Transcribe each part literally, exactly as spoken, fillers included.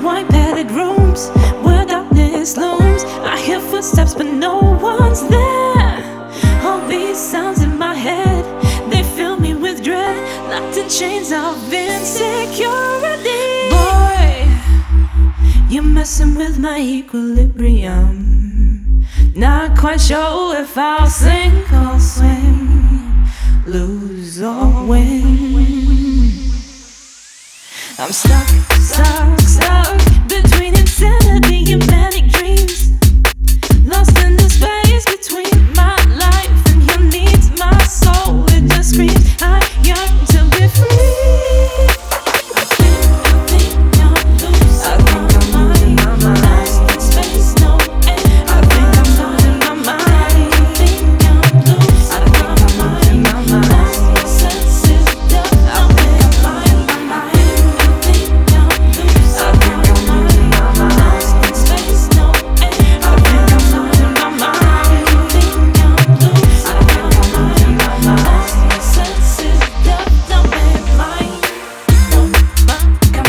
white padded rooms where darkness looms. I hear footsteps, but no one's there. All these sounds in my head, they fill me with dread, locked in chains of insecurity. Boy, you're messing with my equilibrium. Not quite sure if I'll sink or swim, lose or win. I'm stuck, stuck, stuck between insanity and manic dreams, lost in the space between my life and your needs. My soul, it just screams, I yearn to be free. I think, I think I'm loose. I think I'm losing my mind. Lost in space, no air. I think I'm losing my mind. I think I'm loose. I think I'm losing my mind. Lost my senses, deaf. I think I'm lying my mind. I think I'm loose. I think I'm losing my mind. Lost in space, no air. I think I'm losing my mind. I think I'm loose. I think I'm losing my mind. Lost my senses, deaf, dumb and blind. No, my God,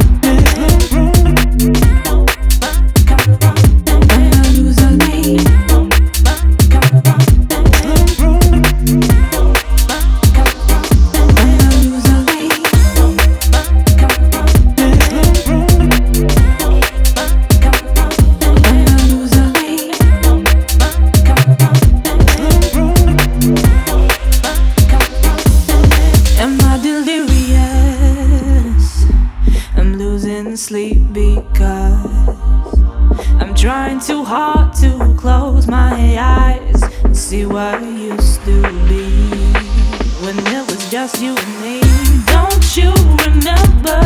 no, my God, when I lose a lane. No, my God, no, my God, when I lose a lane. No, my God, when I lose a lane. Am I delirious? I'm losing sleep because I'm trying too hard to close my eyes and see what used to be when it was just you and me. Don't you remember?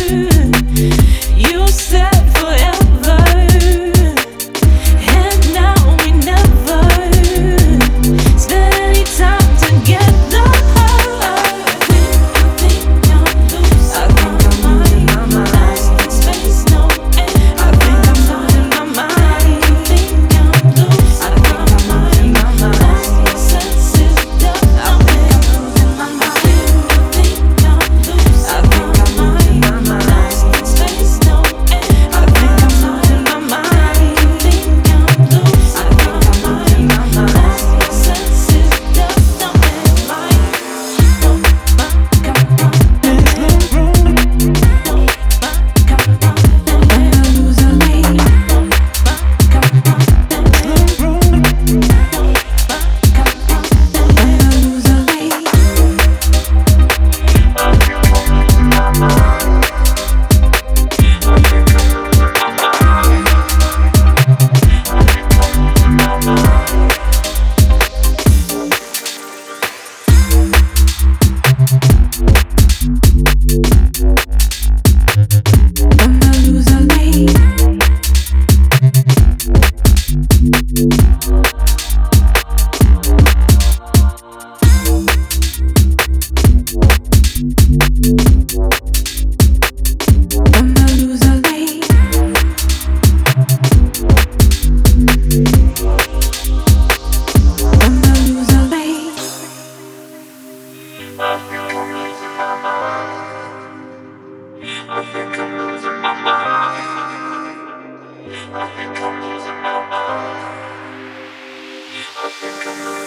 You said forever, and now we never spend any time together. I think I'm loose. I think I'm losing my mind. Lost in space, no air. I think I'm losing my mind. I think I'm loose. I think I'm losing my mind. Lost my senses, deaf. I think I'm losing my mind. I think I'm loose. I think I'm losing my mind. Lost in space, no air. I think I'm losing my mind. I think I'm loose. I think I'm losing my mind. Lost my senses, deaf, dumb and blind. No, my God, no. When I lose a lane. No, my God, no. When I lose a lane. When I lose a lane. When I lose a lane. When I lose a lane. I think I'm losing my mind. I think I'm losing my mind. I think I'm losing my mind. I think I'm losing